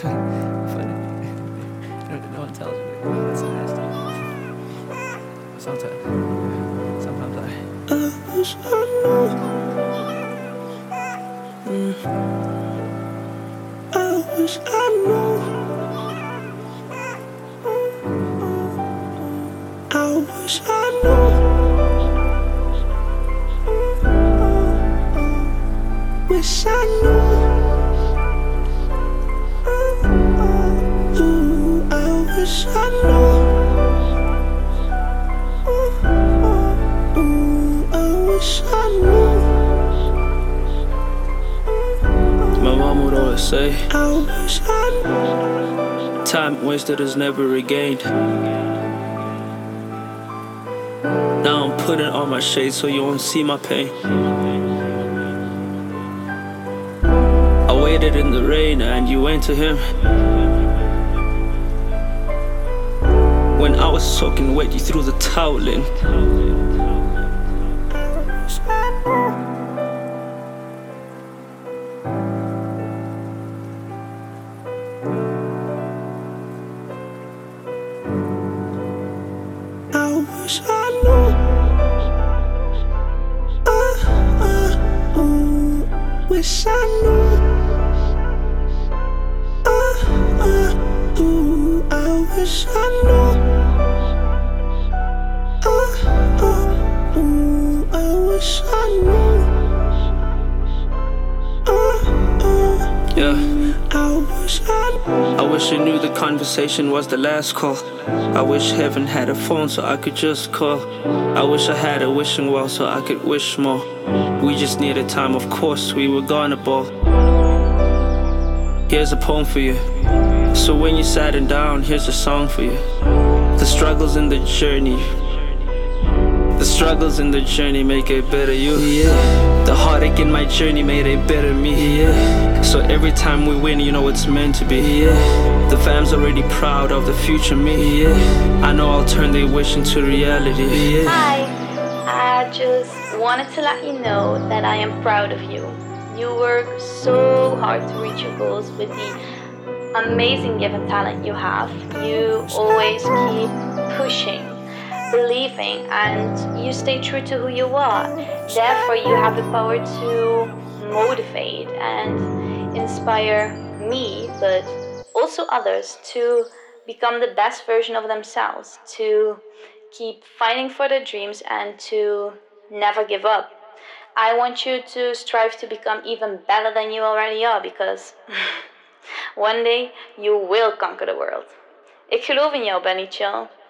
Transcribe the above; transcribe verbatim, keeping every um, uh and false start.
Funny. no, no one tells me that's nasty. But sometimes, sometimes I. I wish I knew. Mm. I wish I knew. I wish I knew. Wish I knew. Ooh, I wish I knew. Ooh, I wish I knew. My mom would always say, I wish I knew. Time wasted is never regained. Now I'm putting on my shades so you won't see my pain. I waited in the rain and you went to him. When I was soaking wet, you threw the towel in. I wish I knew. Uh, uh, ooh, wish I knew. Uh, uh, ooh, I wish I knew. Uh, uh, ooh, I wish I knew. Uh, uh, yeah. I wish I knew. I wish I knew the conversation was the last call. I wish heaven had a phone so I could just call. I wish I had a wishing well so I could wish more. We just needed time, of course, we were gonna ball. Here's a poem for you. So when you're sad and down, here's a song for you. The struggles in the journey, the struggles in the journey make a better you. Yeah. The heartache in my journey made a better me. Yeah. So every time we win, you know it's meant to be. Yeah. The fam's already proud of the future me. Yeah. I know I'll turn their wish into reality. Yeah. Hi, I just wanted to let you know that I am proud of you. You work so hard to reach your goals with the amazing given talent you have. You always keep pushing, believing, and you stay true to who you are. Therefore, you have the power to motivate and inspire me, but also others, to become the best version of themselves, to keep fighting for their dreams, and to never give up. I want you to strive to become even better than you already are, because one day you will conquer the world. Ik geloof in jou, Benny Chill.